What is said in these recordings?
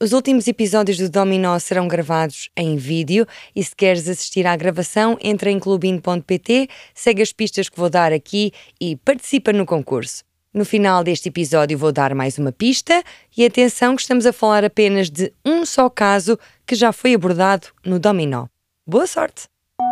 Os últimos episódios do Dominó serão gravados em vídeo e se queres assistir à gravação, entra em clubinho.pt, segue as pistas que vou dar aqui e participa no concurso. No final deste episódio vou dar mais uma pista e atenção que estamos a falar apenas de um só caso que já foi abordado no Dominó. Boa sorte!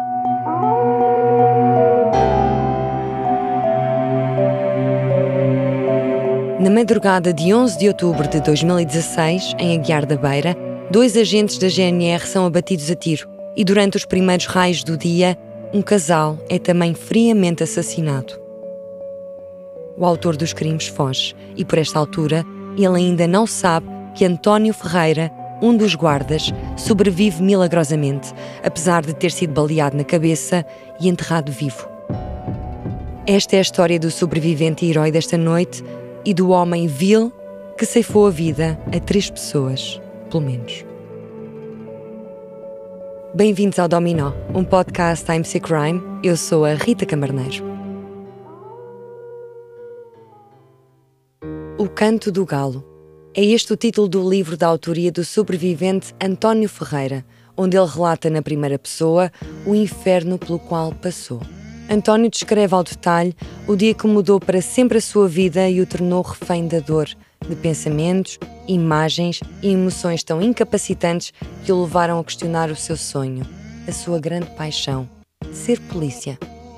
Na madrugada de 11 de outubro de 2016, em Aguiar da Beira, 2 agentes da GNR são abatidos a tiro e durante os primeiros raios do dia, um casal é também friamente assassinado. O autor dos crimes foge e, por esta altura, ele ainda não sabe que António Ferreira, um dos guardas, sobrevive milagrosamente, apesar de ter sido baleado na cabeça e enterrado vivo. Esta é a história do sobrevivente e herói desta noite e do homem vil que ceifou a vida a 3 pessoas, pelo menos. Bem-vindos ao Dominó, um podcast da AMC Crime. Eu sou a Rita Camarneiro. O Canto do Galo. É este o título do livro da autoria do sobrevivente António Ferreira, onde ele relata na primeira pessoa o inferno pelo qual passou. António descreve ao detalhe o dia que mudou para sempre a sua vida e o tornou refém da dor, de pensamentos, imagens e emoções tão incapacitantes que o levaram a questionar o seu sonho, a sua grande paixão, ser polícia.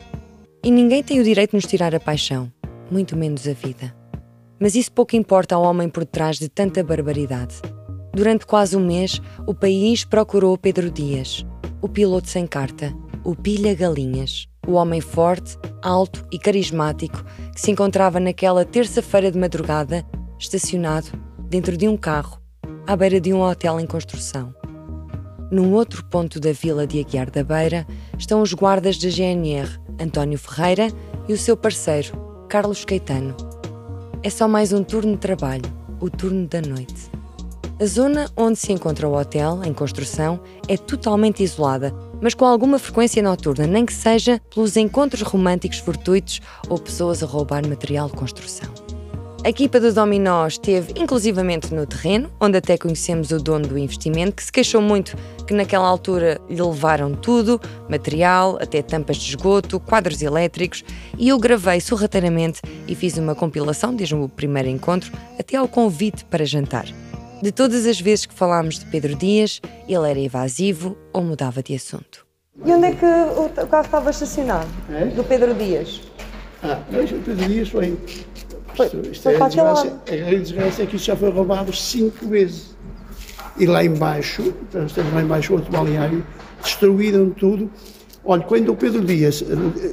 E ninguém tem o direito de nos tirar a paixão, muito menos a vida. Mas isso pouco importa ao homem por trás de tanta barbaridade. Durante quase um mês, o país procurou Pedro Dias, o piloto sem carta, o pilha-galinhas, o homem forte, alto e carismático que se encontrava naquela terça-feira de madrugada, estacionado dentro de um carro, à beira de um hotel em construção. Num outro ponto da vila de Aguiar da Beira estão os guardas da GNR, António Ferreira e o seu parceiro, Carlos Caetano. É só mais um turno de trabalho, o turno da noite. A zona onde se encontra o hotel, em construção, é totalmente isolada, mas com alguma frequência noturna, nem que seja pelos encontros românticos fortuitos ou pessoas a roubar material de construção. A equipa do Dominó esteve inclusivamente no terreno, onde até conhecemos o dono do investimento, que se queixou muito que naquela altura lhe levaram tudo, material, até tampas de esgoto, quadros elétricos, e eu gravei sorrateiramente e fiz uma compilação desde o primeiro encontro até ao convite para jantar. De todas as vezes que falámos de Pedro Dias, ele era evasivo ou mudava de assunto. E onde é que o carro estava estacionado? É? Do Pedro Dias? Mas o Pedro Dias foi para aquele lado. A grande desgraça é que isso já foi roubado 5 vezes. E lá embaixo, nós temos lá embaixo outro balneário, destruíram tudo. Olha, quando o Pedro Dias,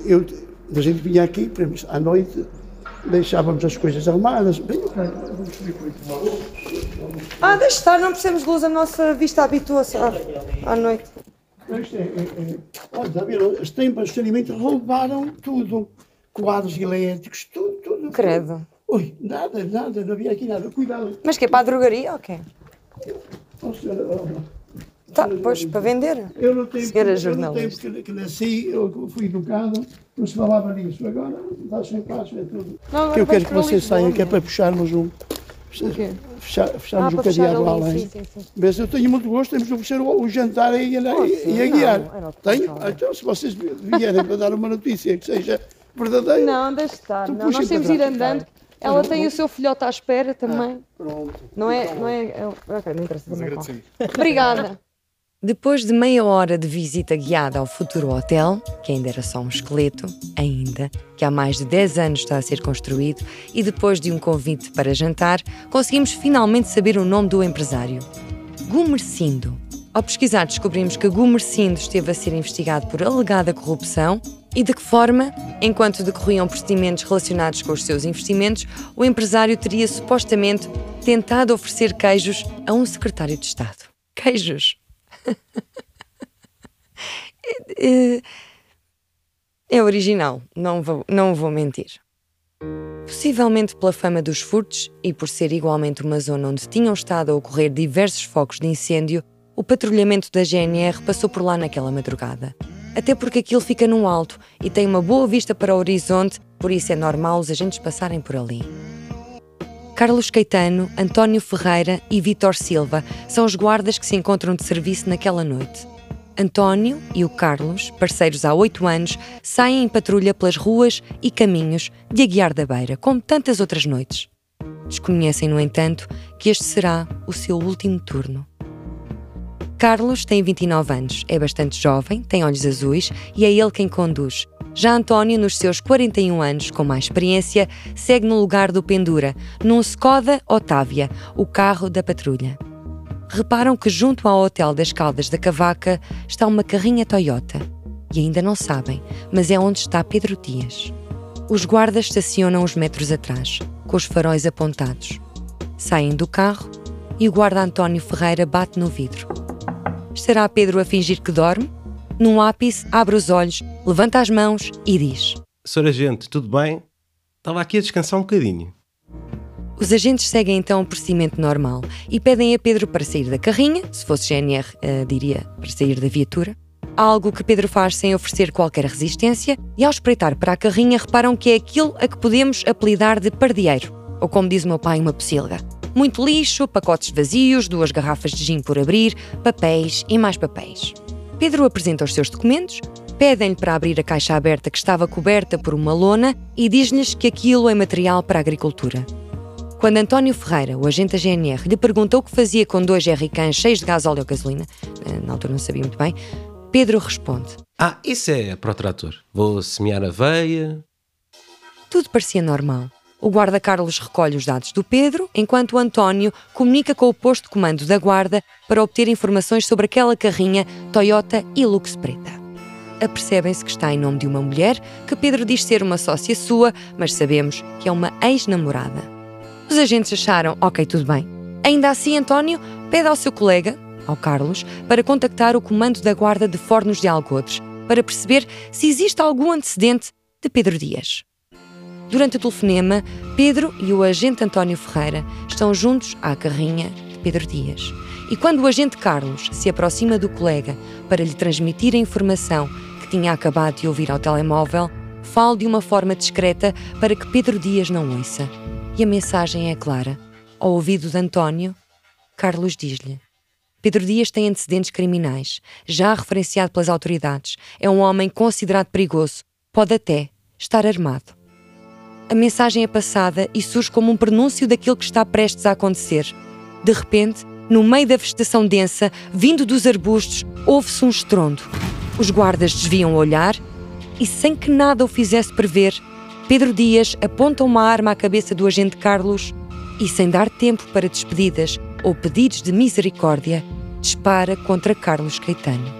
a gente vinha aqui, à noite, deixávamos as coisas arrumadas. Vamos subir por aqui. Deixa estar, não precisamos de luz, a nossa vista habitua-se à noite. Olha, as tampas de saneamento roubaram tudo. Quadros elétricos, tudo. Credo. Ui, nada, não havia aqui nada. Cuidado. Mas que é para a drogaria ou quê? Pois, para vender. Eu não tenho que nasci, eu fui educado, não se falava nisso. Agora, estás sem paz, é tudo. Não, eu quero que vocês saiam, que é para puxarmos fecharmos o cadeado lá além. Mas eu tenho muito gosto, temos de fechar o jantar e a guiar. Tenho? Então, se vocês vierem para dar uma notícia que seja verdadeira. Não, deixe estar. Não, nós temos de ir andando. Ela tem o seu filhote à espera também. Pronto. Não é? Ok, não interessa também. Obrigada. Depois de meia hora de visita guiada ao futuro hotel, que ainda era só um esqueleto, que há mais de 10 anos está a ser construído, e depois de um convite para jantar, conseguimos finalmente saber o nome do empresário. Gumercindo. Ao pesquisar, descobrimos que Gumercindo esteve a ser investigado por alegada corrupção e de que forma, enquanto decorriam procedimentos relacionados com os seus investimentos, o empresário teria supostamente tentado oferecer queijos a um secretário de Estado. Queijos? É original, não vou mentir. Possivelmente pela fama dos furtos e por ser igualmente uma zona onde tinham estado a ocorrer diversos focos de incêndio, o patrulhamento da GNR passou por lá naquela madrugada. Até porque aquilo fica num alto e tem uma boa vista para o horizonte, por isso é normal os agentes passarem por ali. Carlos Caetano, António Ferreira e Vítor Silva são os guardas que se encontram de serviço naquela noite. António e o Carlos, parceiros há 8 anos, saem em patrulha pelas ruas e caminhos de Aguiar da Beira, como tantas outras noites. Desconhecem, no entanto, que este será o seu último turno. Carlos tem 29 anos, é bastante jovem, tem olhos azuis e é ele quem conduz. Já António, nos seus 41 anos, com mais experiência, segue no lugar do Pendura, num Skoda Otávia, o carro da patrulha. Reparam que junto ao Hotel das Caldas da Cavaca está uma carrinha Toyota. E ainda não sabem, mas é onde está Pedro Dias. Os guardas estacionam uns metros atrás, com os faróis apontados. Saem do carro e o guarda António Ferreira bate no vidro. Estará Pedro a fingir que dorme? Num ápice, abre os olhos, levanta as mãos e diz: Sr. Agente, tudo bem? Estava aqui a descansar um bocadinho. Os agentes seguem então o procedimento normal e pedem a Pedro para sair da carrinha, se fosse GNR, diria para sair da viatura. Algo que Pedro faz sem oferecer qualquer resistência e, ao espreitar para a carrinha, reparam que é aquilo a que podemos apelidar de pardieiro, ou como diz o meu pai, uma pocilga. Muito lixo, pacotes vazios, 2 garrafas de gin por abrir, papéis e mais papéis. Pedro apresenta os seus documentos, pedem-lhe para abrir a caixa aberta que estava coberta por uma lona e diz-lhes que aquilo é material para a agricultura. Quando António Ferreira, o agente da GNR, lhe pergunta o que fazia com 2 jerrycans cheios de gasóleo ou gasolina, na altura não sabia muito bem, Pedro responde: Isso é para o trator. Vou semear aveia. Tudo parecia normal. O guarda Carlos recolhe os dados do Pedro, enquanto o António comunica com o posto de comando da guarda para obter informações sobre aquela carrinha Toyota Hilux preta. Apercebem-se que está em nome de uma mulher que Pedro diz ser uma sócia sua, mas sabemos que é uma ex-namorada. Os agentes acharam, ok, tudo bem. Ainda assim, António pede ao seu colega, ao Carlos, para contactar o comando da guarda de Fornos de Algodres, para perceber se existe algum antecedente de Pedro Dias. Durante o telefonema, Pedro e o agente António Ferreira estão juntos à carrinha de Pedro Dias. E quando o agente Carlos se aproxima do colega para lhe transmitir a informação que tinha acabado de ouvir ao telemóvel, fala de uma forma discreta para que Pedro Dias não ouça. E a mensagem é clara. Ao ouvido de António, Carlos diz-lhe: Pedro Dias tem antecedentes criminais, já referenciado pelas autoridades. É um homem considerado perigoso. Pode até estar armado. A mensagem é passada e surge como um prenúncio daquilo que está prestes a acontecer. De repente, no meio da vegetação densa, vindo dos arbustos, ouve-se um estrondo. Os guardas desviam o olhar e, sem que nada o fizesse prever, Pedro Dias aponta uma arma à cabeça do agente Carlos e, sem dar tempo para despedidas ou pedidos de misericórdia, dispara contra Carlos Caetano.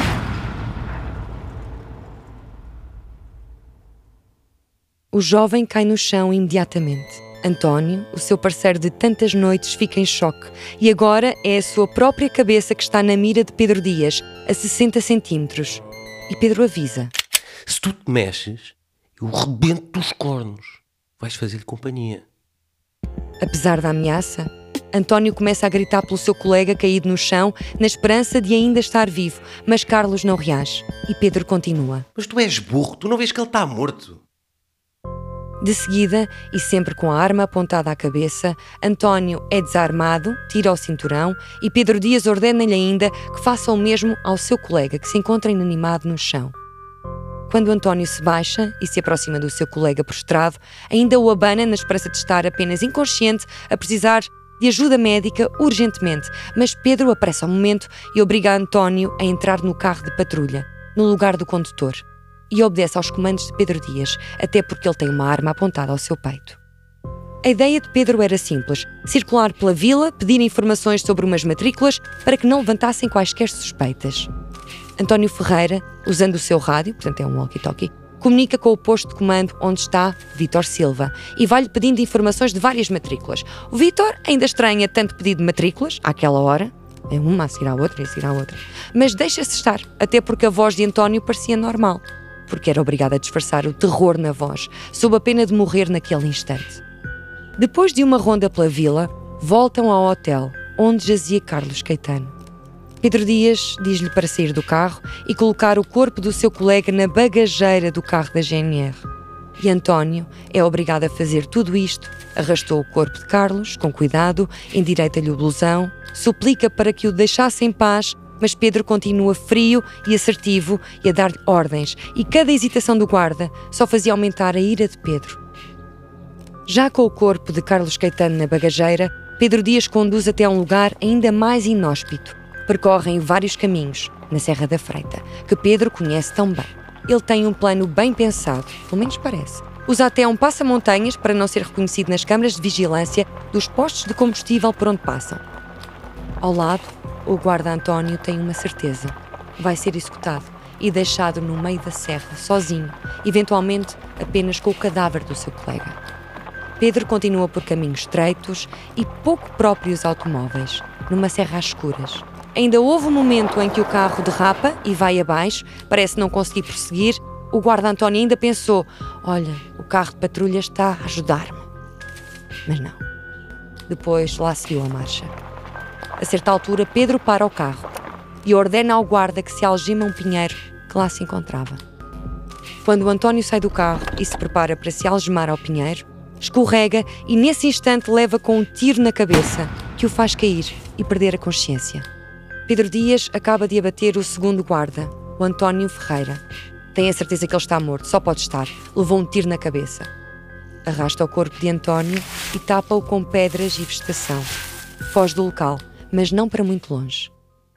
O jovem cai no chão imediatamente. António, o seu parceiro de tantas noites, fica em choque e agora é a sua própria cabeça que está na mira de Pedro Dias, a 60 centímetros. E Pedro avisa: Se tu te mexes, eu rebento os cornos. Vais fazer-lhe companhia. Apesar da ameaça, António começa a gritar pelo seu colega caído no chão, na esperança de ainda estar vivo, mas Carlos não reage e Pedro continua: Mas tu és burro, tu não vês que ele está morto? De seguida, e sempre com a arma apontada à cabeça, António é desarmado, tira o cinturão e Pedro Dias ordena-lhe ainda que faça o mesmo ao seu colega, que se encontra inanimado no chão. Quando António se baixa e se aproxima do seu colega prostrado, ainda o abana na esperança de estar apenas inconsciente, a precisar de ajuda médica urgentemente, mas Pedro apressa o momento e obriga António a entrar no carro de patrulha, no lugar do condutor, e obedece aos comandos de Pedro Dias, até porque ele tem uma arma apontada ao seu peito. A ideia de Pedro era simples: circular pela vila, pedir informações sobre umas matrículas para que não levantassem quaisquer suspeitas. António Ferreira, usando o seu rádio, portanto é um walkie-talkie, comunica com o posto de comando onde está Vítor Silva e vai-lhe pedindo informações de várias matrículas. O Vítor ainda estranha tanto pedido de matrículas, àquela hora, é uma a seguir à outra e a seguir à outra, mas deixa-se estar, até porque a voz de António parecia normal, porque era obrigado a disfarçar o terror na voz, sob a pena de morrer naquele instante. Depois de uma ronda pela vila, voltam ao hotel, onde jazia Carlos Caetano. Pedro Dias diz-lhe para sair do carro e colocar o corpo do seu colega na bagageira do carro da GNR. e António é obrigado a fazer tudo isto. Arrastou o corpo de Carlos, com cuidado, endireita-lhe o blusão, suplica para que o deixasse em paz, mas Pedro continua frio e assertivo e a dar-lhe ordens, e cada hesitação do guarda só fazia aumentar a ira de Pedro. Já com o corpo de Carlos Caetano na bagageira, Pedro Dias conduz até a um lugar ainda mais inóspito. Percorrem vários caminhos, na Serra da Freita, que Pedro conhece tão bem. Ele tem um plano bem pensado, pelo menos parece. Usa até um passa-montanhas para não ser reconhecido nas câmaras de vigilância dos postos de combustível por onde passam. Ao lado, o guarda António tem uma certeza. Vai ser executado e deixado no meio da serra, sozinho, eventualmente apenas com o cadáver do seu colega. Pedro continua por caminhos estreitos e pouco próprios automóveis, numa serra às escuras. Ainda houve um momento em que o carro derrapa e vai abaixo, parece não conseguir prosseguir. O guarda António ainda pensou: olha, o carro de patrulha está a ajudar-me. Mas não. Depois lá seguiu a marcha. A certa altura, Pedro para o carro e ordena ao guarda que se algema um pinheiro que lá se encontrava. Quando o António sai do carro e se prepara para se algemar ao pinheiro, escorrega e nesse instante leva com um tiro na cabeça que o faz cair e perder a consciência. Pedro Dias acaba de abater o segundo guarda, o António Ferreira. Tem a certeza que ele está morto, só pode estar. Levou um tiro na cabeça. Arrasta o corpo de António e tapa-o com pedras e vegetação. Foge do local, mas não para muito longe.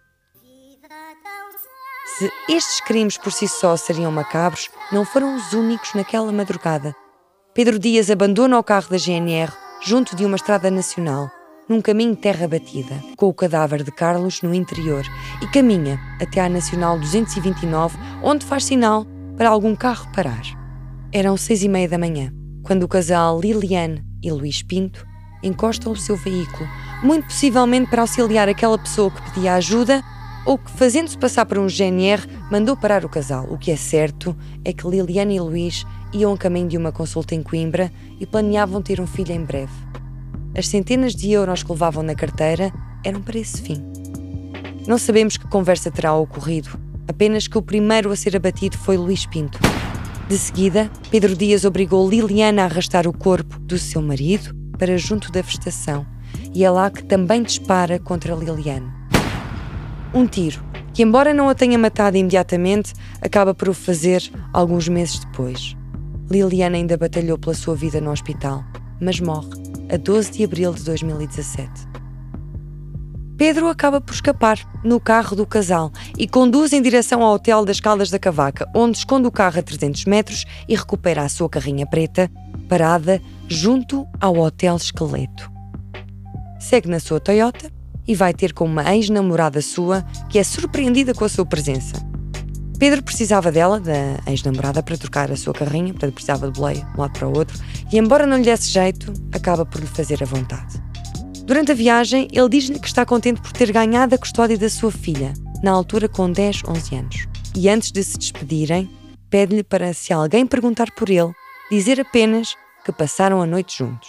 Se estes crimes por si só seriam macabros, não foram os únicos naquela madrugada. Pedro Dias abandona o carro da GNR junto de uma estrada nacional, num caminho de terra batida, com o cadáver de Carlos no interior, e caminha até à Nacional 229, onde faz sinal para algum carro parar. Eram 6h30 da manhã, quando o casal Liliane e Luís Pinto encostam o seu veículo, muito possivelmente para auxiliar aquela pessoa que pedia ajuda ou que, fazendo-se passar por um GNR, mandou parar o casal. O que é certo é que Liliane e Luís iam a caminho de uma consulta em Coimbra e planeavam ter um filho em breve. As centenas de euros que levavam na carteira eram para esse fim. Não sabemos que conversa terá ocorrido, apenas que o primeiro a ser abatido foi Luís Pinto. De seguida, Pedro Dias obrigou Liliane a arrastar o corpo do seu marido para junto da vegetação, e é lá que também dispara contra Liliane. Um tiro, que embora não a tenha matado imediatamente, acaba por o fazer alguns meses depois. Liliane ainda batalhou pela sua vida no hospital, mas morre a 12 de abril de 2017. Pedro acaba por escapar no carro do casal e conduz em direção ao hotel das Caldas da Cavaca, onde esconde o carro a 300 metros e recupera a sua carrinha preta, parada junto ao Hotel Esqueleto. Segue na sua Toyota e vai ter com uma ex-namorada sua, que é surpreendida com a sua presença. Pedro precisava dela, da ex-namorada, para trocar a sua carrinha, portanto precisava de boleia de um lado para o outro, e embora não lhe desse jeito, acaba por lhe fazer a vontade. Durante a viagem, ele diz-lhe que está contente por ter ganhado a custódia da sua filha, na altura com 10, 11 anos. E antes de se despedirem, pede-lhe para, se alguém perguntar por ele, dizer apenas que passaram a noite juntos.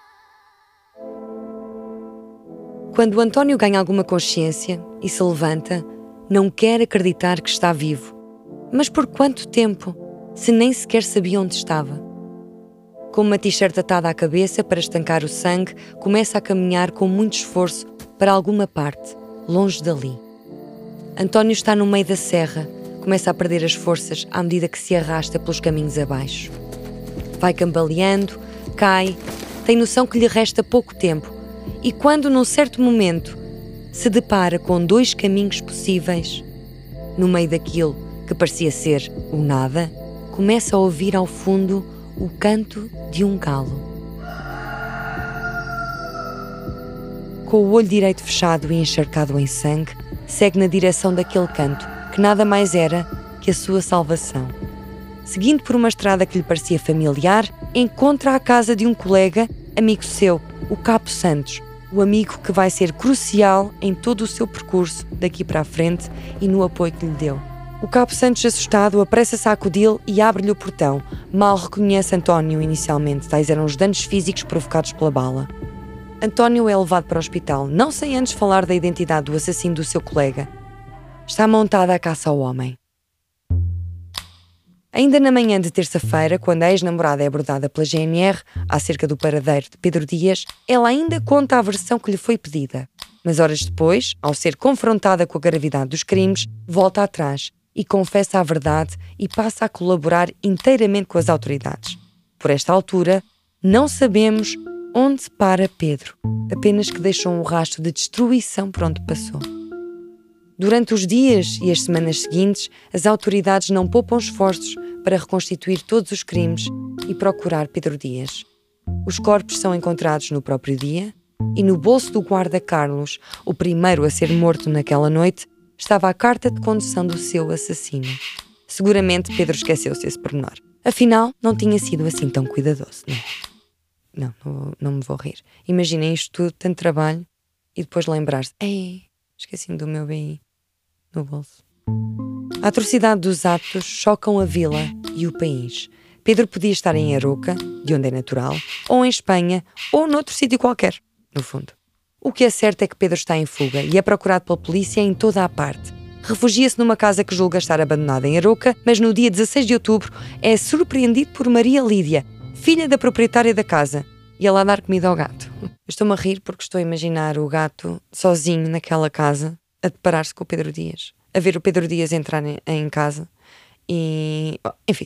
Quando António ganha alguma consciência e se levanta, não quer acreditar que está vivo. Mas por quanto tempo, se nem sequer sabia onde estava? Com uma t-shirt atada à cabeça para estancar o sangue, começa a caminhar com muito esforço para alguma parte, longe dali. António está no meio da serra, começa a perder as forças à medida que se arrasta pelos caminhos abaixo. Vai cambaleando, cai, tem noção que lhe resta pouco tempo e quando, num certo momento, se depara com dois caminhos possíveis, no meio daquilo que parecia ser o nada, começa a ouvir ao fundo o canto de um galo. Com o olho direito fechado e encharcado em sangue, segue na direção daquele canto, que nada mais era que a sua salvação. Seguindo por uma estrada que lhe parecia familiar, encontra a casa de um colega, amigo seu, o Capo Santos, o amigo que vai ser crucial em todo o seu percurso daqui para a frente e no apoio que lhe deu. O Capo Santos, assustado, apressa-se a acudi-lo e abre-lhe o portão. Mal reconhece António inicialmente, tais eram os danos físicos provocados pela bala. António é levado para o hospital, não sem antes falar da identidade do assassino do seu colega. Está montada a caça ao homem. Ainda na manhã de terça-feira, quando a ex-namorada é abordada pela GNR acerca do paradeiro de Pedro Dias, ela ainda conta a versão que lhe foi pedida. Mas horas depois, ao ser confrontada com a gravidade dos crimes, volta atrás e confessa a verdade e passa a colaborar inteiramente com as autoridades. Por esta altura, não sabemos onde para Pedro, apenas que deixou um rastro de destruição por onde passou. Durante os dias e as semanas seguintes, as autoridades não poupam esforços para reconstituir todos os crimes e procurar Pedro Dias. Os corpos são encontrados no próprio dia e no bolso do guarda Carlos, o primeiro a ser morto naquela noite, estava a carta de condução do seu assassino. Seguramente Pedro esqueceu-se desse pormenor. Afinal, não tinha sido assim tão cuidadoso, não? Não me vou rir. Imaginem isto tudo, tanto trabalho, e depois lembrar-se: ei, esqueci-me do meu BI no bolso. A atrocidade dos atos chocam a vila e o país. Pedro podia estar em Aroca, de onde é natural, ou em Espanha, ou noutro sítio qualquer, no fundo. O que é certo é que Pedro está em fuga e é procurado pela polícia em toda a parte. Refugia-se numa casa que julga estar abandonada em Aroca, mas no dia 16 de outubro é surpreendido por Maria Lídia, filha da proprietária da casa, e ela a dar comida ao gato. Estou-me a rir porque estou a imaginar o gato sozinho naquela casa, a deparar-se com o Pedro Dias, a ver o Pedro Dias entrar em casa e... enfim.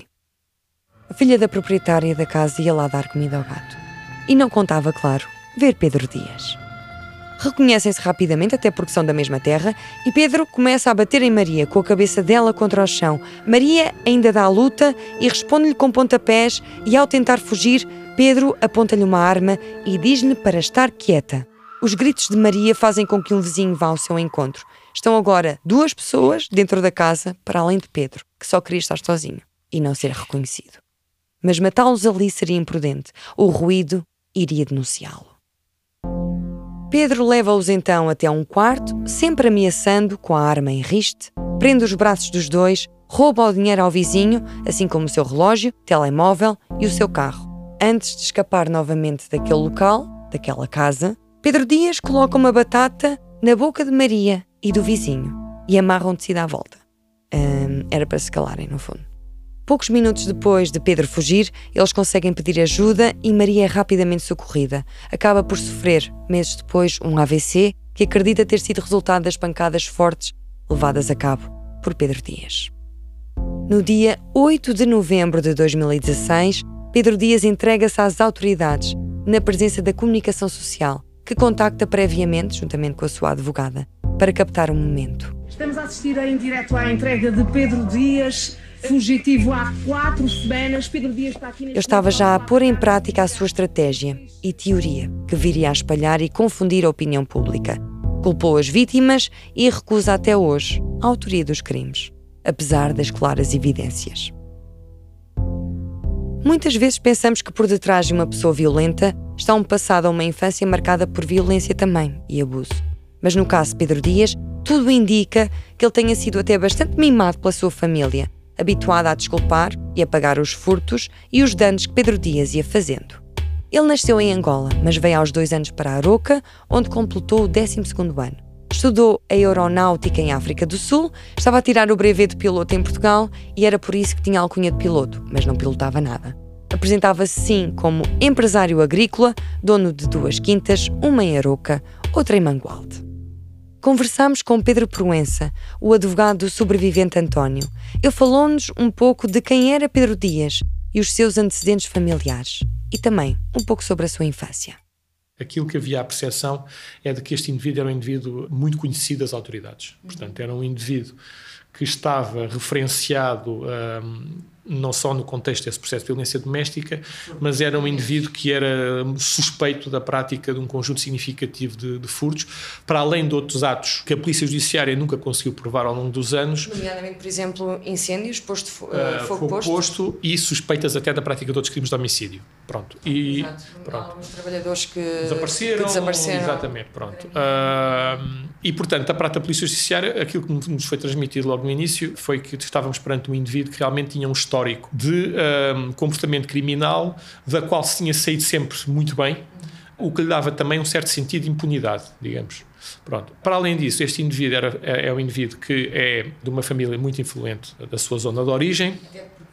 A filha da proprietária da casa ia lá dar comida ao gato. E não contava, claro, ver Pedro Dias. Reconhecem-se rapidamente, até porque são da mesma terra, e Pedro começa a bater em Maria, com a cabeça dela contra o chão. Maria ainda dá a luta e responde-lhe com pontapés, e ao tentar fugir, Pedro aponta-lhe uma arma e diz-lhe para estar quieta. Os gritos de Maria fazem com que um vizinho vá ao seu encontro. Estão agora 2 pessoas dentro da casa, para além de Pedro, que só queria estar sozinho e não ser reconhecido. Mas matá-los ali seria imprudente. O ruído iria denunciá-lo. Pedro leva-os então até um quarto, sempre ameaçando com a arma em riste, prende os braços dos 2, rouba o dinheiro ao vizinho, assim como o seu relógio, telemóvel e o seu carro. Antes de escapar novamente daquele local, daquela casa, Pedro Dias coloca uma batata na boca de Maria e do vizinho e amarra um tecido à volta. Era para se calarem, no fundo. Poucos minutos depois de Pedro fugir, eles conseguem pedir ajuda e Maria é rapidamente socorrida. Acaba por sofrer, meses depois, um AVC que acredita ter sido resultado das pancadas fortes levadas a cabo por Pedro Dias. No dia 8 de novembro de 2016, Pedro Dias entrega-se às autoridades, na presença da comunicação social, que contacta previamente, juntamente com a sua advogada, para captar um momento. Estamos a assistir em direto à entrega de Pedro Dias, fugitivo há 4 semanas. Pedro Dias está aqui. Eu estava já a pôr em prática a sua estratégia e teoria, que viria a espalhar e confundir a opinião pública. Culpou as vítimas e recusa até hoje a autoria dos crimes, apesar das claras evidências. Muitas vezes pensamos que por detrás de uma pessoa violenta está um passado ou uma infância marcada por violência também e abuso. Mas no caso de Pedro Dias, tudo indica que ele tenha sido até bastante mimado pela sua família, habituada a desculpar e a pagar os furtos e os danos que Pedro Dias ia fazendo. Ele nasceu em Angola, mas veio aos 2 anos para Aroca, onde completou o 12º ano. Estudou aeronáutica em África do Sul, estava a tirar o brevet de piloto em Portugal e era por isso que tinha alcunha de piloto, mas não pilotava nada. Apresentava-se sim como empresário agrícola, dono de 2 quintas, uma em Aroca, outra em Mangualde. Conversámos com Pedro Proença, o advogado do sobrevivente António. Ele falou-nos um pouco de quem era Pedro Dias e os seus antecedentes familiares, e também um pouco sobre a sua infância. Aquilo que havia a percepção é de que este indivíduo era um indivíduo muito conhecido das autoridades. Portanto, era um indivíduo que estava referenciado não só no contexto desse processo de violência doméstica, mas era um indivíduo que era suspeito da prática de um conjunto significativo de furtos, para além de outros atos que a Polícia Judiciária nunca conseguiu provar ao longo dos anos. Nomeadamente, por exemplo, incêndios, fogo posto e suspeitas até da prática de outros crimes de homicídio. Pronto. E, exato. pronto. Alguns trabalhadores que desapareceram. Exatamente, pronto. E, portanto, da parte da Polícia Judiciária, aquilo que nos foi transmitido logo no início foi que estávamos perante um indivíduo que realmente tinha um histórico de comportamento criminal, da qual se tinha saído sempre muito bem, o que lhe dava também um certo sentido de impunidade, digamos. Pronto. Para além disso, este indivíduo é um indivíduo que é de uma família muito influente da sua zona de origem. Até porque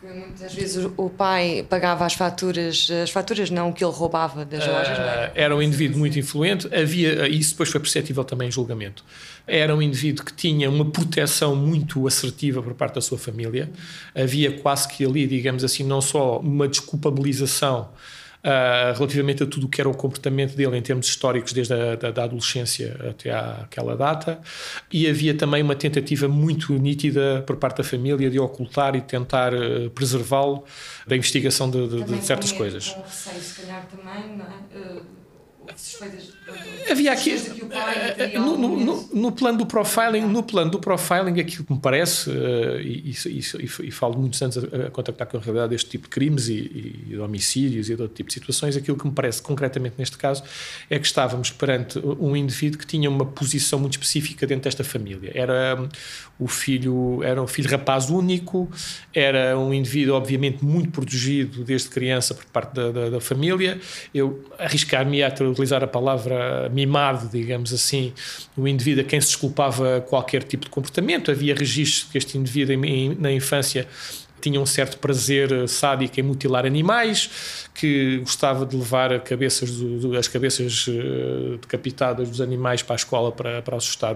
Muitas vezes o pai pagava as faturas não, o que ele roubava das lojas, não é? Era um indivíduo muito influente, isso depois foi perceptível também em julgamento. Era um indivíduo que tinha uma proteção muito assertiva por parte da sua família. Havia quase que ali, digamos assim, não só uma desculpabilização relativamente a tudo o que era o comportamento dele em termos históricos desde a adolescência até àquela data, e havia também uma tentativa muito nítida por parte da família de ocultar e tentar preservá-lo da investigação de certas coisas. Com receio, se calhar também, não é? Suspeitas, havia aqui no plano do profiling, aquilo que me parece, e falo de muitos anos a contactar com a realidade deste tipo de crimes e de homicídios e de outro tipo de situações, aquilo que me parece concretamente neste caso é que estávamos perante um indivíduo que tinha uma posição muito específica dentro desta família. Era um filho rapaz único, era um indivíduo obviamente muito protegido desde criança por parte da família. Eu arriscar-me a utilizar a palavra mimado, digamos assim, o indivíduo a quem se desculpava qualquer tipo de comportamento. Havia registros de que este indivíduo na infância tinha um certo prazer sádico em mutilar animais, que gostava de levar as cabeças decapitadas dos animais para a escola para assustar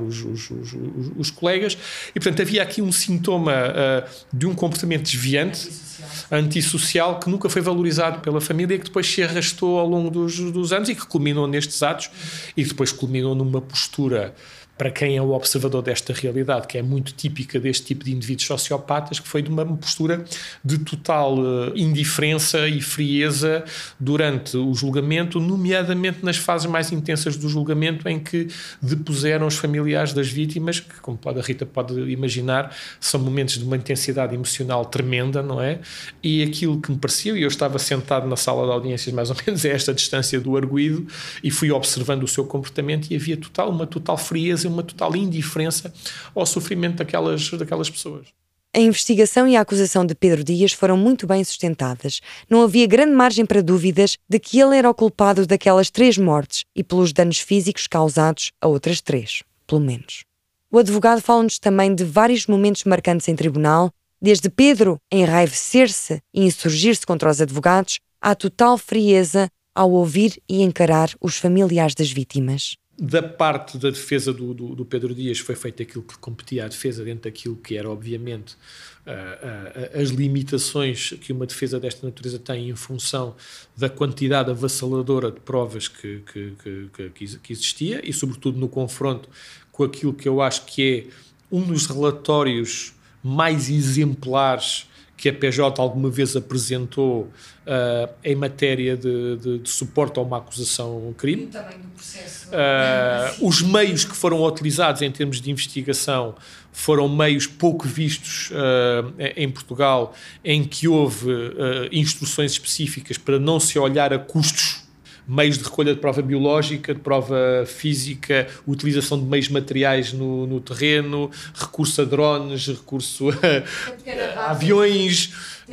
os colegas. E, portanto, havia aqui um sintoma de um comportamento desviante, antissocial, que nunca foi valorizado pela família e que depois se arrastou ao longo dos anos e que culminou nestes atos e que depois culminou numa postura, para quem é o observador desta realidade, que é muito típica deste tipo de indivíduos sociopatas, que foi de uma postura de total indiferença e frieza durante o julgamento, nomeadamente nas fases mais intensas do julgamento, em que depuseram os familiares das vítimas, que, como a Rita pode imaginar, são momentos de uma intensidade emocional tremenda, não é? E aquilo que me pareceu, e eu estava sentado na sala de audiências mais ou menos a esta distância do arguido, e fui observando o seu comportamento, e havia uma total frieza, uma total indiferença ao sofrimento daquelas pessoas. A investigação e a acusação de Pedro Dias foram muito bem sustentadas. Não havia grande margem para dúvidas de que ele era o culpado daquelas 3 mortes e pelos danos físicos causados a outras 3, pelo menos. O advogado fala-nos também de vários momentos marcantes em tribunal, desde Pedro enraivecer-se e insurgir-se contra os advogados, à total frieza ao ouvir e encarar os familiares das vítimas. Da parte da defesa do Pedro Dias foi feito aquilo que competia à defesa dentro daquilo que era, obviamente, as limitações que uma defesa desta natureza tem em função da quantidade avassaladora de provas que existia e, sobretudo, no confronto com aquilo que eu acho que é um dos relatórios mais exemplares que a PJ alguma vez apresentou em matéria de suporte a uma acusação a crime. E também do processo. Os meios que foram utilizados em termos de investigação foram meios pouco vistos em Portugal, em que houve instruções específicas para não se olhar a custos, meios de recolha de prova biológica, de prova física, utilização de meios materiais no terreno, recurso a drones, recurso a aviões.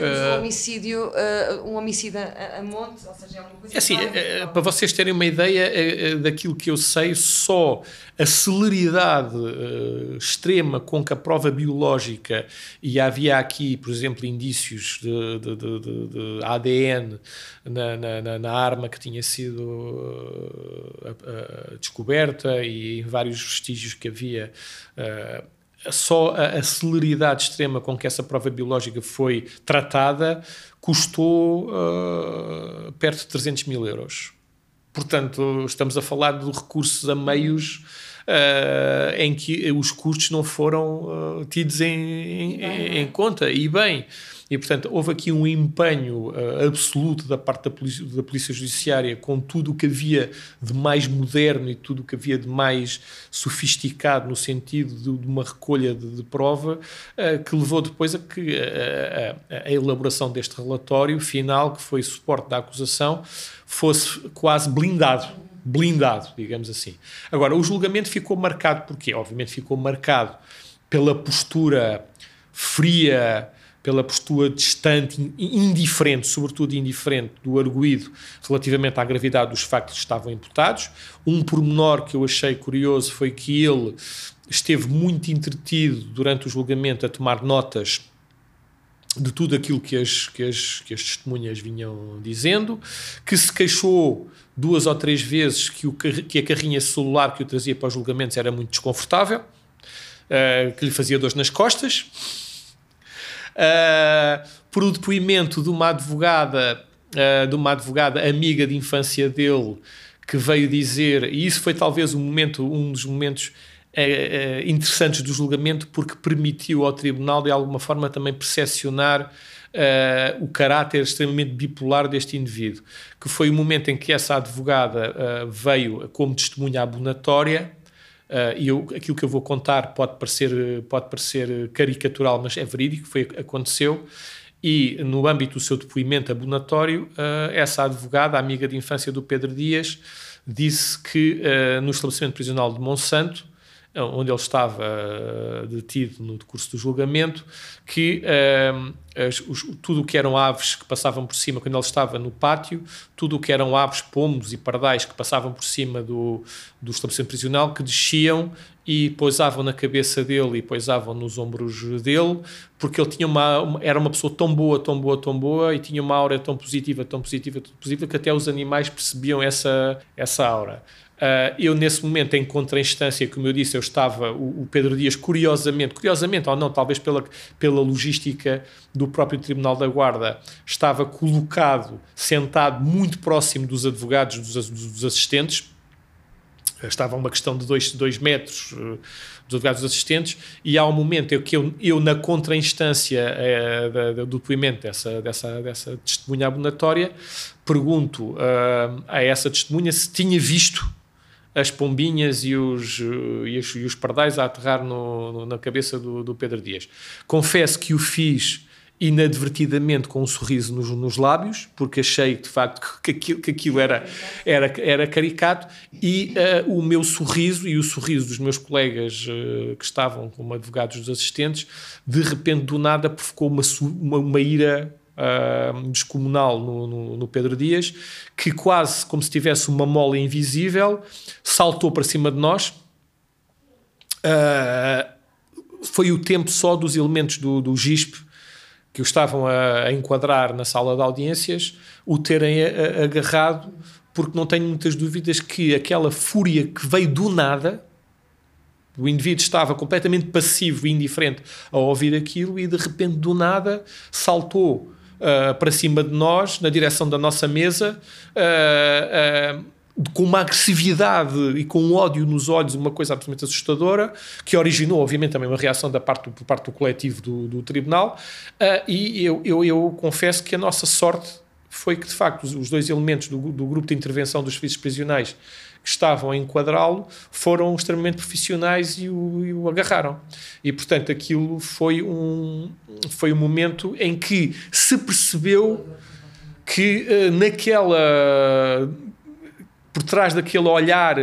Um homicídio a monte, ou seja, é uma coisa... Assim, para vocês terem uma ideia daquilo que eu sei, só a celeridade extrema com que a prova biológica, e havia aqui, por exemplo, indícios de ADN na arma que tinha sido descoberta e em vários vestígios que havia... Só a celeridade extrema com que essa prova biológica foi tratada custou perto de 300 mil euros. Portanto, estamos a falar de recursos a meios em que os custos não foram tidos em conta. E bem, e portanto houve aqui um empenho absoluto da parte da Polícia Judiciária com tudo o que havia de mais moderno e tudo o que havia de mais sofisticado no sentido de uma recolha de prova, que levou depois a que a elaboração deste relatório final, que foi suporte da acusação, fosse quase blindado, digamos assim. Agora, o julgamento ficou marcado por quê? Obviamente ficou marcado pela postura fria, pela postura distante, indiferente, sobretudo indiferente, do arguido relativamente à gravidade dos factos que estavam imputados. Um pormenor que eu achei curioso foi que ele esteve muito entretido durante o julgamento a tomar notas de tudo aquilo que as testemunhas vinham dizendo, que se queixou 2 ou 3 vezes que a carrinha celular que o trazia para os julgamentos era muito desconfortável, que lhe fazia dores nas costas, por o depoimento de uma advogada amiga de infância dele, que veio dizer, e isso foi talvez um dos momentos interessantes do julgamento, porque permitiu ao tribunal de alguma forma também percepcionar o caráter extremamente bipolar deste indivíduo, que foi o momento em que essa advogada veio como testemunha abonatória, e aquilo que eu vou contar pode parecer caricatural, mas é verídico, aconteceu, e no âmbito do seu depoimento abonatório, essa advogada, amiga de infância do Pedro Dias, disse que no estabelecimento prisional de Monsanto, onde ele estava detido no decurso do julgamento, que tudo o que eram aves que passavam por cima, quando ele estava no pátio, tudo o que eram aves, pombos e pardais que passavam por cima do estabelecimento prisional, que desciam e pousavam na cabeça dele e pousavam nos ombros dele, porque ele tinha era uma pessoa tão boa, e tinha uma aura tão positiva, que até os animais percebiam essa aura. Eu, nesse momento, em contrainstância, como eu disse, o Pedro Dias, curiosamente ou não, talvez pela logística do próprio Tribunal da Guarda, estava sentado muito próximo dos advogados, dos assistentes. Estava uma questão de 2 metros dos advogados dos assistentes, e há um momento em que eu na contrainstância do depoimento dessa testemunha abonatória, pergunto a essa testemunha se tinha visto as pombinhas e os pardais a aterrar na cabeça do Pedro Dias. Confesso que o fiz inadvertidamente com um sorriso nos lábios, porque achei de facto que aquilo era caricato, e o meu sorriso e o sorriso dos meus colegas que estavam como advogados dos assistentes, de repente do nada provocou uma ira descomunal no Pedro Dias, que quase como se tivesse uma mola invisível saltou para cima de nós. Foi o tempo só dos elementos do GISP que o estavam a enquadrar na sala de audiências o terem agarrado, porque não tenho muitas dúvidas que aquela fúria que veio do nada, o indivíduo estava completamente passivo e indiferente a ouvir aquilo, e de repente do nada saltou para cima de nós, na direção da nossa mesa, com uma agressividade e com um ódio nos olhos, uma coisa absolutamente assustadora, que originou, obviamente, também uma reação por parte do coletivo do tribunal, e eu confesso que a nossa sorte foi que, de facto, os 2 elementos do grupo de intervenção dos serviços prisionais que estavam a enquadrá-lo foram extremamente profissionais e o agarraram. E, portanto, aquilo foi um momento em que se percebeu que por trás daquele olhar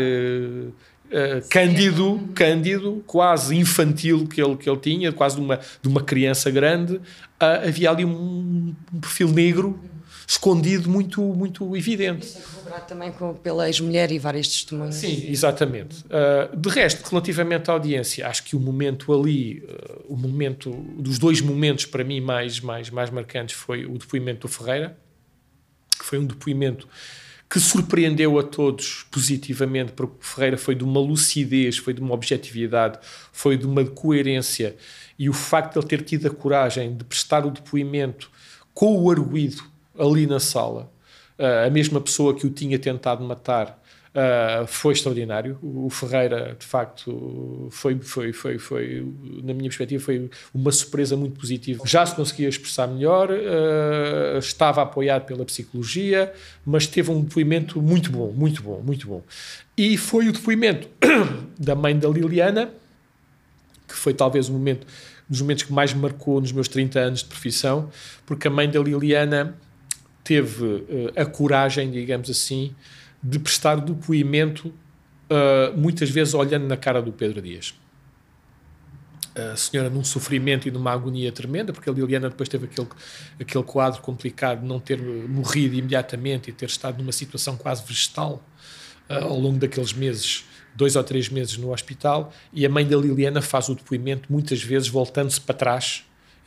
cândido, quase infantil que ele tinha, quase de uma criança grande, havia ali um perfil negro escondido muito, muito evidente. Isso é corroborado também pela ex-mulher e várias testemunhas. Sim, exatamente. De resto, relativamente à audiência, acho que o momento ali, dos 2 momentos para mim mais marcantes, foi o depoimento do Ferreira, que foi um depoimento que surpreendeu a todos positivamente, porque o Ferreira foi de uma lucidez, foi de uma objetividade, foi de uma coerência, e o facto de ele ter tido a coragem de prestar o depoimento com o arguido ali na sala, a mesma pessoa que o tinha tentado matar, foi extraordinário. O Ferreira, de facto, foi, na minha perspectiva, foi uma surpresa muito positiva. Já se conseguia expressar melhor, estava apoiado pela psicologia, mas teve um depoimento muito bom. E foi o depoimento da mãe da Liliana, que foi talvez um dos momentos que mais me marcou nos meus 30 anos de profissão, porque a mãe da Liliana teve a coragem, digamos assim, de prestar depoimento, muitas vezes olhando na cara do Pedro Dias. A senhora num sofrimento e numa agonia tremenda, porque a Liliana depois teve aquele quadro complicado de não ter morrido imediatamente e ter estado numa situação quase vegetal ao longo daqueles meses, 2 ou 3 meses no hospital, e a mãe da Liliana faz o depoimento muitas vezes voltando-se para trás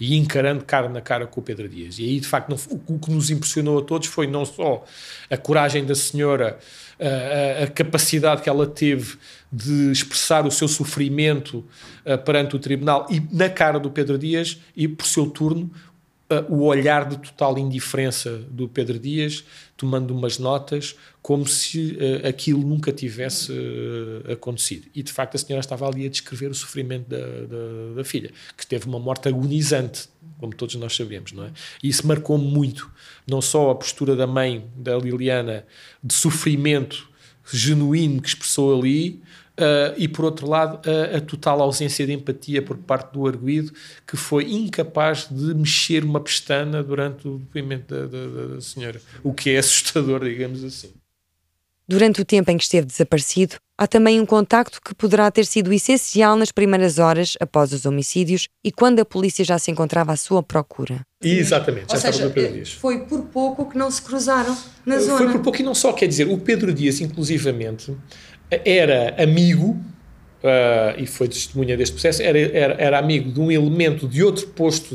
e encarando cara na cara com o Pedro Dias. E aí, de facto, o que nos impressionou a todos foi não só a coragem da senhora, a capacidade que ela teve de expressar o seu sofrimento perante o tribunal e na cara do Pedro Dias, e por seu turno o olhar de total indiferença do Pedro Dias, tomando umas notas como se aquilo nunca tivesse acontecido. E de facto a senhora estava ali a descrever o sofrimento da filha, que teve uma morte agonizante, como todos nós sabemos, não é? E isso marcou-me muito, não só a postura da mãe, da Liliana, de sofrimento genuíno que expressou ali, e por outro lado a total ausência de empatia por parte do arguido, que foi incapaz de mexer uma pestana durante o depoimento da senhora, o que é assustador, digamos assim. Durante o tempo em que esteve desaparecido, há também um contacto que poderá ter sido essencial nas primeiras horas após os homicídios e quando a polícia já se encontrava à sua procura. Exatamente, já estava no Pedro Dias. Foi por pouco que não se cruzaram na zona. Foi por pouco, e não só, quer dizer, o Pedro Dias, inclusivamente, era amigo, e foi testemunha deste processo, era amigo de um elemento de outro posto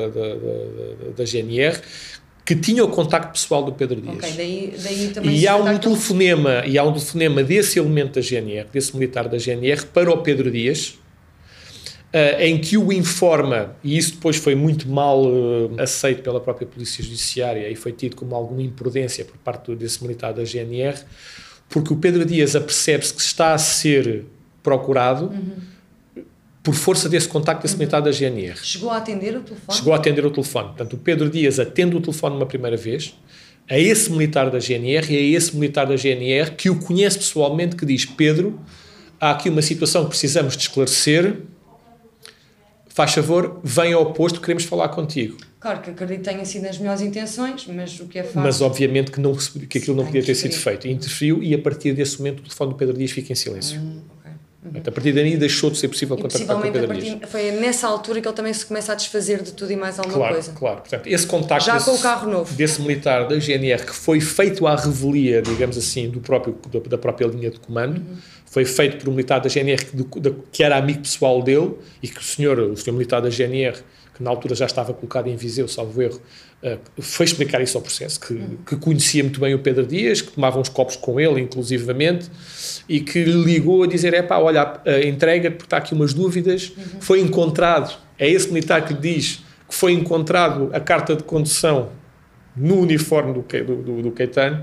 da GNR, que tinha o contacto pessoal do Pedro Dias. Okay, daí também e há um telefonema desse elemento da GNR, desse militar da GNR, para o Pedro Dias, em que o informa, e isso depois foi muito mal aceito pela própria Polícia Judiciária e foi tido como alguma imprudência por parte desse militar da GNR, porque o Pedro Dias apercebe-se que está a ser procurado por força desse contacto desse militar da GNR. Chegou a atender o telefone? Chegou a atender o telefone. Portanto, o Pedro Dias atende o telefone uma primeira vez a esse militar da GNR, e é esse militar da GNR que o conhece pessoalmente, que diz: Pedro, há aqui uma situação que precisamos de esclarecer, faz favor, vem ao posto, queremos falar contigo. Claro que acredito que tenha sido nas melhores intenções, mas o que é fácil... Mas obviamente que aquilo não podia ter sido feito. Interferiu, e a partir desse momento o telefone do Pedro Dias fica em silêncio. A partir daí deixou de ser possível contactar com o Pedro Dias. Foi nessa altura que ele também se começa a desfazer de tudo e mais alguma coisa. Claro. Portanto, esse contacto já com o carro novo desse militar da GNR, que foi feito à revelia, digamos assim, da própria linha de comando, foi feito por um militar da GNR que era amigo pessoal dele, e que o senhor militar da GNR, que na altura já estava colocado em Viseu, salvo erro, foi explicar isso ao processo, que conhecia muito bem o Pedro Dias, que tomava uns copos com ele, inclusivamente, e que lhe ligou a dizer: olha, entrega-te porque está aqui umas dúvidas. Foi encontrado, é esse militar que lhe diz que foi encontrado a carta de condução no uniforme do Caetano,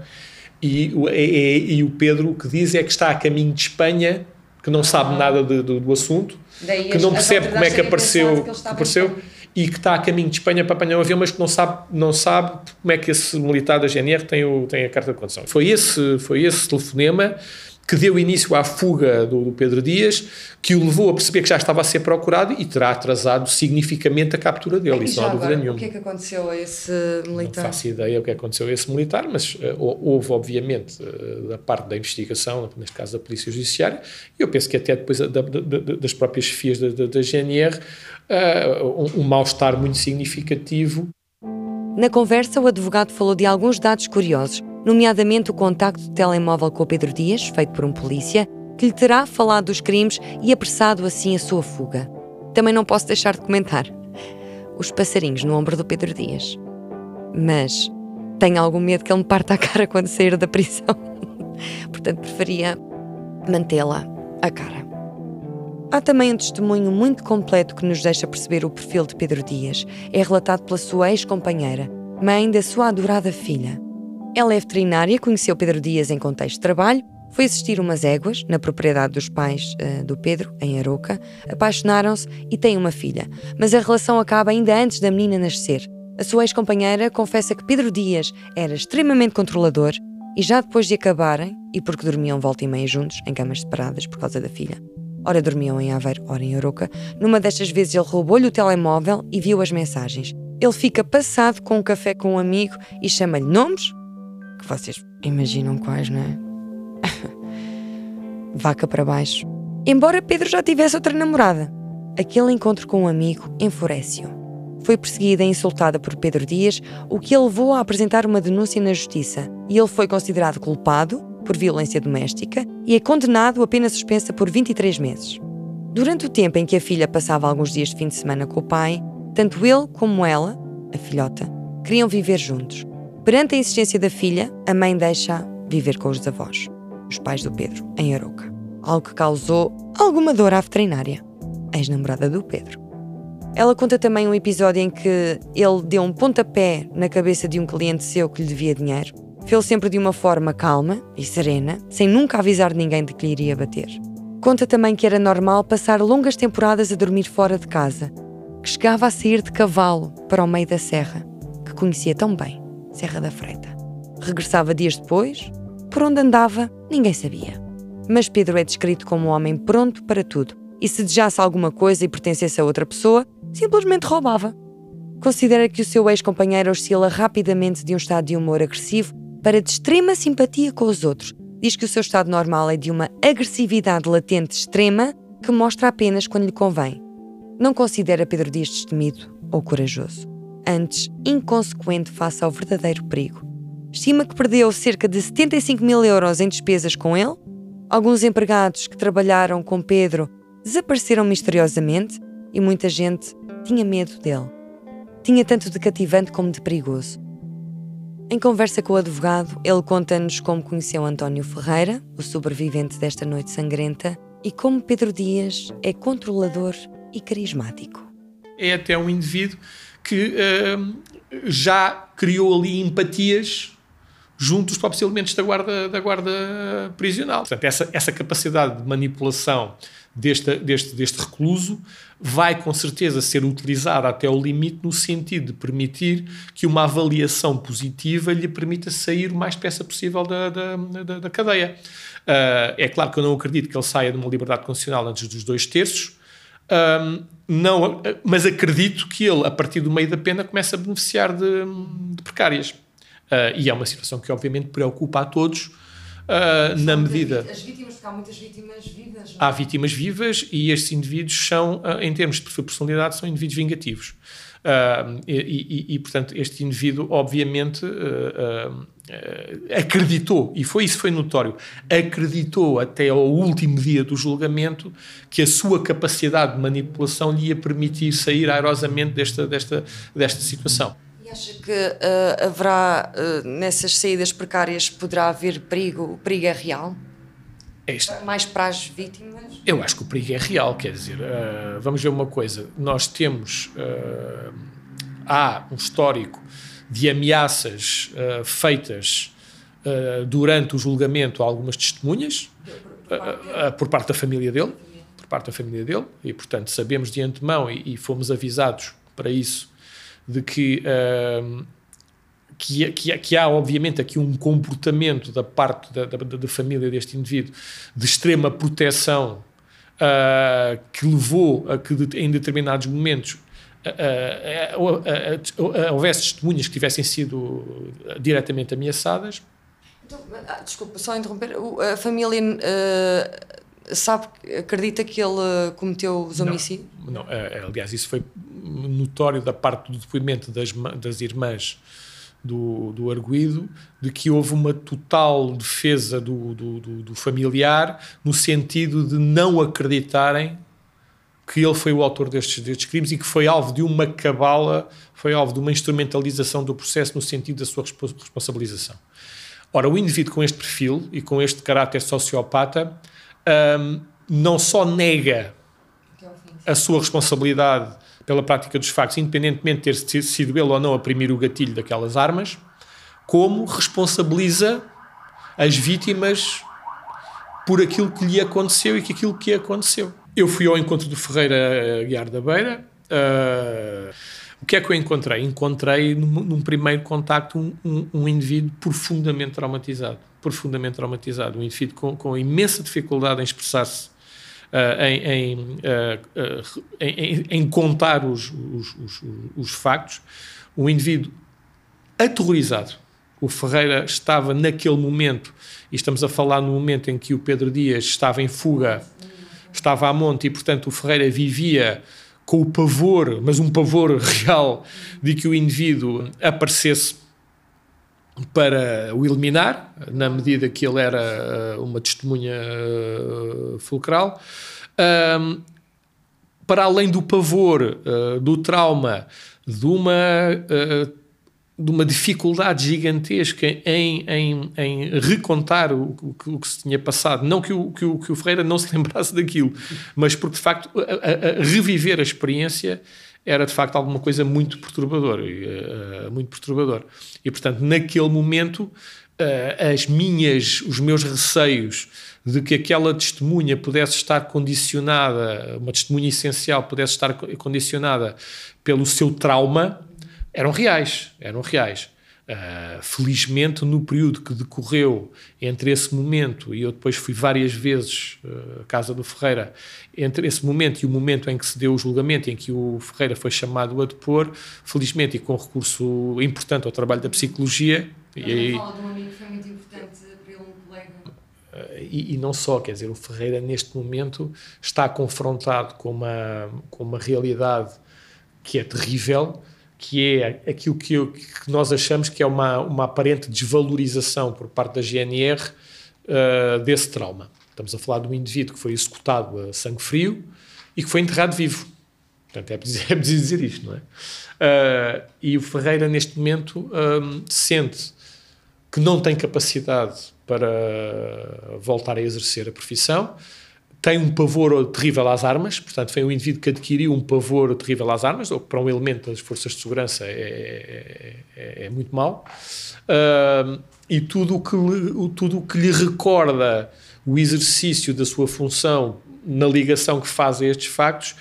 e o Pedro o que diz é que está a caminho de Espanha, que não sabe nada do assunto, que não percebe como é que apareceu, e que está a caminho de Espanha para apanhar um avião, mas que não sabe como é que esse militar da GNR tem a carta de condução. Foi esse telefonema que deu início à fuga do Pedro Dias, que o levou a perceber que já estava a ser procurado e terá atrasado significativamente a captura dele, isso não há dúvida nenhuma. O que é que aconteceu a esse militar? Não faço ideia o que aconteceu a esse militar, mas houve, obviamente, da parte da investigação, neste caso da Polícia Judiciária, e eu penso que até depois das próprias chefias da GNR, um mal-estar muito significativo. Na conversa, o advogado falou de alguns dados curiosos, nomeadamente o contacto de telemóvel com o Pedro Dias, feito por um polícia, que lhe terá falado dos crimes e apressado assim a sua fuga. Também não posso deixar de comentar os passarinhos no ombro do Pedro Dias. Mas tenho algum medo que ele me parta a cara quando sair da prisão. Portanto, preferia mantê-la a cara. Há também um testemunho muito completo que nos deixa perceber o perfil de Pedro Dias. É relatado pela sua ex-companheira, mãe da sua adorada filha. Ela é veterinária, conheceu Pedro Dias em contexto de trabalho, foi assistir umas éguas na propriedade dos pais do Pedro, em Aroca, apaixonaram-se e têm uma filha. Mas a relação acaba ainda antes da menina nascer. A sua ex-companheira confessa que Pedro Dias era extremamente controlador e já depois de acabarem, e porque dormiam volta e meia juntos, em camas separadas por causa da filha, ora dormiam em Aveiro, ora em Aroca, numa destas vezes ele roubou-lhe o telemóvel e viu as mensagens. Ele fica passado com um café com um amigo e chama-lhe nomes que vocês imaginam quais, não é? Vaca para baixo. Embora Pedro já tivesse outra namorada, aquele encontro com um amigo enfurece-o. Foi perseguida e insultada por Pedro Dias, o que a levou a apresentar uma denúncia na justiça, e ele foi considerado culpado por violência doméstica e é condenado a pena suspensa por 23 meses. Durante o tempo em que a filha passava alguns dias de fim de semana com o pai, Tanto ele como ela, a filhota, queriam viver juntos. Perante a insistência da filha, a mãe deixa viver com os avós, os pais do Pedro, em Arouca. Algo que causou alguma dor à veterinária, ex-namorada do Pedro. Ela conta também um episódio em que ele deu um pontapé na cabeça de um cliente seu que lhe devia dinheiro. Fez-o sempre de uma forma calma e serena, sem nunca avisar ninguém de que lhe iria bater. Conta também que era normal passar longas temporadas a dormir fora de casa, que chegava a sair de cavalo para o meio da serra, que conhecia tão bem, Serra da Freita. Regressava dias depois, por onde andava, ninguém sabia. Mas Pedro é descrito como um homem pronto para tudo, e se desejasse alguma coisa e pertencesse a outra pessoa, simplesmente roubava. Considera que o seu ex-companheiro oscila rapidamente de um estado de humor agressivo para de extrema simpatia com os outros. Diz que o seu estado normal é de uma agressividade latente extrema que mostra apenas quando lhe convém. Não considera Pedro Dias destemido ou corajoso. Antes, inconsequente face ao verdadeiro perigo. Estima que perdeu cerca de 75.000 euros em despesas com ele. Alguns empregados que trabalharam com Pedro desapareceram misteriosamente e muita gente tinha medo dele. Tinha tanto de cativante como de perigoso. Em conversa com o advogado, ele conta-nos como conheceu António Ferreira, o sobrevivente desta noite sangrenta, e como Pedro Dias é controlador e carismático. É até um indivíduo que já criou ali empatias junto dos próprios elementos da guarda prisional. Portanto, essa capacidade de manipulação deste recluso vai com certeza ser utilizada até ao limite no sentido de permitir que uma avaliação positiva lhe permita sair o mais depressa possível da cadeia. É claro que eu não acredito que ele saia de uma liberdade condicional antes dos 2/3, não, mas acredito que ele, a partir do meio da pena, começa a beneficiar de precárias. E é uma situação que obviamente preocupa a todos, na medida... As vítimas, porque há muitas vítimas vivas. Não? Há vítimas vivas e estes indivíduos são, em termos de perfil de personalidade, são indivíduos vingativos. Portanto, este indivíduo, obviamente, acreditou, e isso foi notório, acreditou até ao último dia do julgamento que a sua capacidade de manipulação lhe ia permitir sair airosamente desta situação. E acha que haverá, nessas saídas precárias, poderá haver perigo? O perigo é real? Mais para as vítimas? Eu acho que o perigo é real, quer dizer, vamos ver uma coisa, nós temos, há um histórico de ameaças feitas durante o julgamento a algumas testemunhas, por parte da família dele, e portanto sabemos de antemão e fomos avisados para isso, de que há obviamente aqui um comportamento da parte da família deste indivíduo de extrema proteção, que levou a que em determinados momentos houvesse testemunhas que tivessem sido diretamente ameaçadas. Então, desculpa, só interromper, a família acredita que ele cometeu os homicídios? Não, aliás, isso foi notório da parte do depoimento das irmãs do arguido, de que houve uma total defesa do familiar, no sentido de não acreditarem que ele foi o autor destes crimes e que foi alvo de uma cabala, foi alvo de uma instrumentalização do processo no sentido da sua responsabilização. Ora, o indivíduo com este perfil e com este caráter sociopata não só nega a sua responsabilidade pela prática dos factos, independentemente de ter sido ele ou não a primeiro o gatilho daquelas armas, como responsabiliza as vítimas por aquilo que lhe aconteceu e que aquilo que aconteceu. Eu fui ao encontro do Ferreira Guiar da Beira. O que é que eu encontrei? Encontrei, num primeiro contacto, um indivíduo profundamente traumatizado. Um indivíduo com imensa dificuldade em expressar-se, em contar os factos. Um indivíduo aterrorizado. O Ferreira estava naquele momento, e estamos a falar no momento em que o Pedro Dias estava em fuga, estava a monte, e portanto o Ferreira vivia com o pavor, mas um pavor real, de que o indivíduo aparecesse para o eliminar, na medida que ele era uma testemunha fulcral. para além do pavor, do trauma, de uma dificuldade gigantesca em recontar o que se tinha passado. Não que o Ferreira não se lembrasse daquilo, mas porque, de facto, reviver a experiência era, de facto, alguma coisa muito perturbadora. E, portanto, naquele momento, os meus receios de que aquela testemunha pudesse estar condicionada, uma testemunha essencial pudesse estar condicionada pelo seu trauma, eram reais. Felizmente, no período que decorreu entre esse momento, e eu depois fui várias vezes à casa do Ferreira, entre esse momento e o momento em que se deu o julgamento, em que o Ferreira foi chamado a depor, felizmente, e com recurso importante ao trabalho da psicologia. Fala de um amigo que foi muito importante para ele, um colega. E não só, quer dizer, o Ferreira neste momento está confrontado com uma realidade que é terrível, que é aquilo que nós achamos que é uma aparente desvalorização por parte da GNR desse trauma. Estamos a falar de um indivíduo que foi executado a sangue frio e que foi enterrado vivo. Portanto, é preciso dizer isto, não é? E o Ferreira, neste momento, sente que não tem capacidade para voltar a exercer a profissão, tem um pavor terrível às armas, portanto foi um indivíduo que adquiriu um pavor terrível às armas, ou que para um elemento das forças de segurança é muito mau, e tudo o que lhe recorda o exercício da sua função na ligação que faz a estes factos,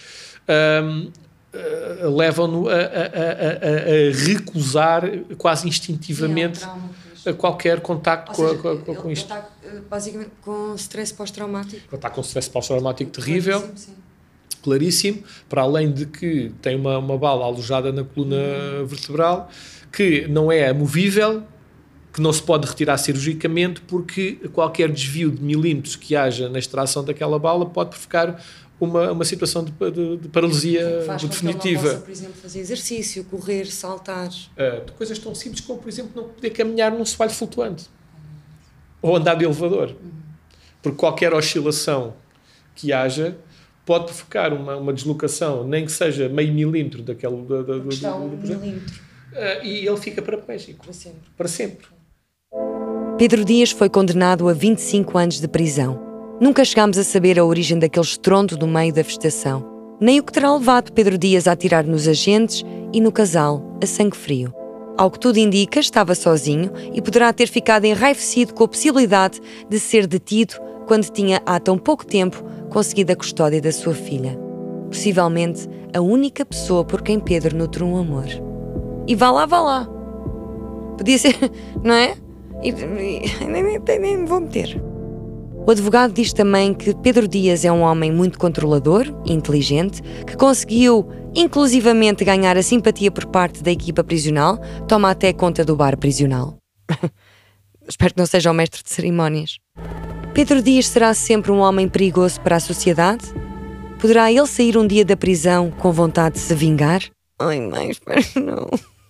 levam-no a recusar quase instintivamente qualquer contacto com isto. Está basicamente com stress pós-traumático. Está com stress pós-traumático terrível, Sim. claríssimo, para além de que tem uma bala alojada na coluna vertebral, que não é amovível, que não se pode retirar cirurgicamente, porque qualquer desvio de milímetros que haja na extração daquela bala pode provocar uma situação de paralisia definitiva. Que ele não possa, por exemplo, fazer exercício, correr, saltar. De coisas tão simples como, por exemplo, não poder caminhar num soalho flutuante. Ou andar de elevador. Porque qualquer oscilação que haja pode provocar uma deslocação, nem que seja meio milímetro daquele... Está um milímetro. E ele fica paraplégico. Para sempre. Pedro Dias foi condenado a 25 anos de prisão. Nunca chegámos a saber a origem daquele estrondo no meio da vegetação, nem o que terá levado Pedro Dias a atirar nos agentes e no casal, a sangue frio. Ao que tudo indica, estava sozinho e poderá ter ficado enraivecido com a possibilidade de ser detido quando tinha há tão pouco tempo conseguido a custódia da sua filha. Possivelmente a única pessoa por quem Pedro nutre um amor. E vá lá. Podia ser, não é? Nem me vou meter. O advogado diz também que Pedro Dias é um homem muito controlador e inteligente, que conseguiu, inclusivamente, ganhar a simpatia por parte da equipa prisional, toma até conta do bar prisional. Espero que não seja o mestre de cerimónias. Pedro Dias será sempre um homem perigoso para a sociedade? Poderá ele sair um dia da prisão com vontade de se vingar? Ai, mãe, espero que não.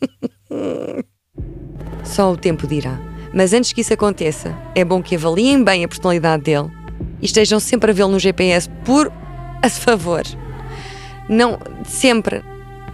Só o tempo dirá. Mas antes que isso aconteça, é bom que avaliem bem a personalidade dele e estejam sempre a vê-lo no GPS, por a favor. Não, sempre.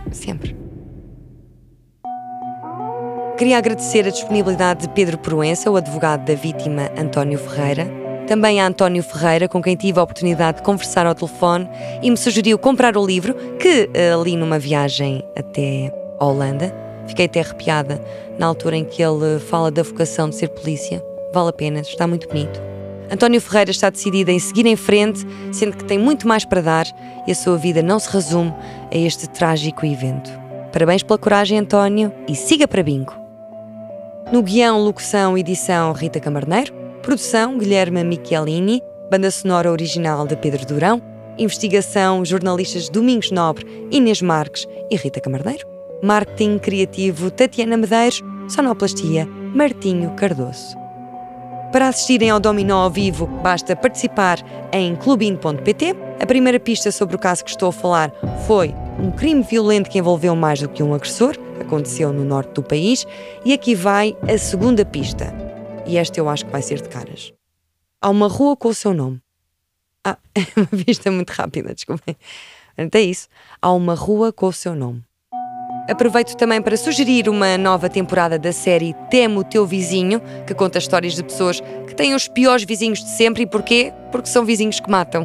Queria agradecer a disponibilidade de Pedro Proença, o advogado da vítima António Ferreira, também a António Ferreira, com quem tive a oportunidade de conversar ao telefone e me sugeriu comprar o livro, que li numa viagem até a Holanda. Fiquei até arrepiada na altura em que ele fala da vocação de ser polícia. Vale a pena, está muito bonito. António Ferreira está decidido em seguir em frente, sendo que tem muito mais para dar e a sua vida não se resume a este trágico evento. Parabéns pela coragem, António, e siga para bingo! No guião, locução e edição, Rita Camarneiro. Produção, Guilherme Michelini. Banda sonora original de Pedro Durão. Investigação, jornalistas Domingos Nobre, Inês Marques e Rita Camarneiro. Marketing criativo, Tatiana Medeiros. Sonoplastia, Martinho Cardoso. Para assistirem ao Dominó ao vivo, basta participar em clubinho.pt. A primeira pista sobre o caso que estou a falar foi um crime violento que envolveu mais do que um agressor. Aconteceu no norte do país. E aqui vai a segunda pista. E esta eu acho que vai ser de caras. Há uma rua com o seu nome. É uma vista muito rápida, desculpem. Até isso, há uma rua com o seu nome. Aproveito também para sugerir uma nova temporada da série Temo o Teu Vizinho, que conta histórias de pessoas que têm os piores vizinhos de sempre. E porquê? Porque são vizinhos que matam.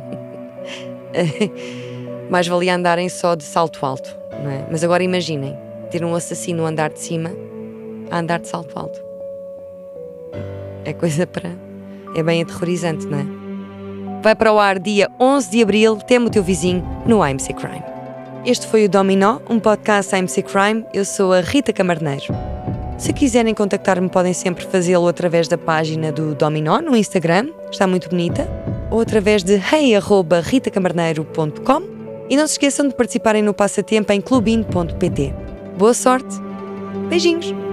Mais valia andarem só de salto alto, não é? Mas agora imaginem, ter um assassino no andar de cima a andar de salto alto. É coisa para... É bem aterrorizante, não é? Vai para o ar dia 11 de abril, Temo o Teu Vizinho, no AMC Crime. Este foi o Dominó, um podcast AMC Crime. Eu sou a Rita Camarneiro. Se quiserem contactar-me, podem sempre fazê-lo através da página do Dominó no Instagram, está muito bonita, ou através de hey@ritacamarneiro.com. E não se esqueçam de participarem no passatempo em clubin.pt. Boa sorte! Beijinhos!